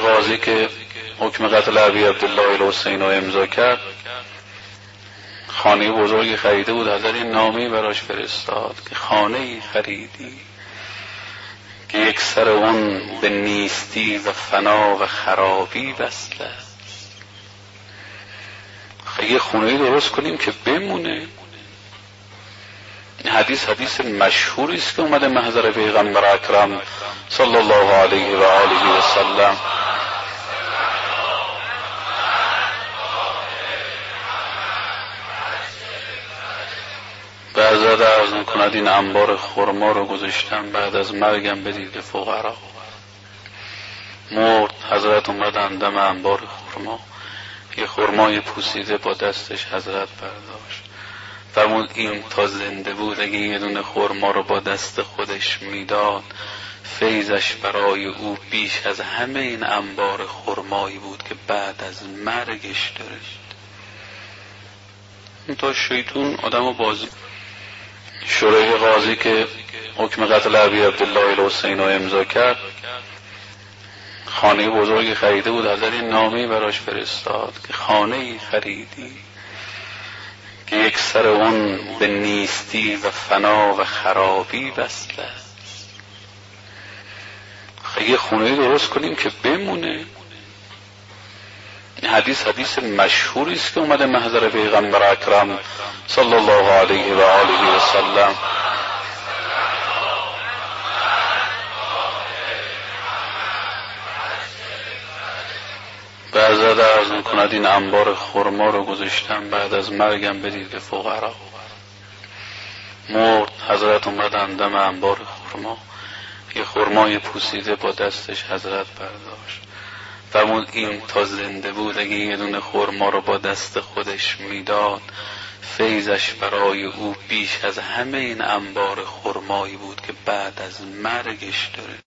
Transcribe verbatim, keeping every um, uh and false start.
قاضی که حکم قتل ابی عبدالله الحسین رو امضا کرد، خانه بزرگی خریده بود. حضرت این نامه‌ای براش فرستاد که خانه‌ای خریدی که یک سر اون به نیستی و فنا و خرابی وصل است. یه خونه‌ای درست کنیم که بمونه. این حدیث حدیث مشهوری است که اومده محضر پیغمبر اکرم صلی الله علیه و آله و سلم. به حضرت عرض می‌کند این انبار خرما رو گذاشتم بعد از مرگم بدید به فقرا. مرد، حضرت اومدن دم انبار خرما، یه خرمای پوسیده با دستش حضرت برداشت. فرمود این تا زنده بود اگه یه دونه خرما رو با دست خودش میداد، فیضش برای او بیش از همه این انبار خرمایی بود که بعد از مرگش داشت. این تا شیطون آدمو بازی. شریح قاضی که حکم قتل ابی عبدالله الحسین رو امضا کرد، خانه بزرگی خریده بود. حضرت این نامه‌ای براش فرستاد که خانه‌ای خریدی که یک سر اون به نیستی و فنا و خرابی وصل است. یه خونه‌ای درست کنیم که بمونه. این حدیث حدیث مشهوری است که اومده محضر پیغمبر اکرم صلی الله علیه و آله و سلم. به حضرت عرض می‌کند این انبار خرما رو گذاشتم بعد از مرگم بدید به فقرا. مرد، حضرت اومدن دم انبار خرما، یه خرمای پوسیده با دستش حضرت برداشت. فرمود این تا زنده بود اگه یه دونه خرما رو با دست خودش میداد، فیضش برای او بیش از همه این انبار خرمایی بود که بعد از مرگش داره.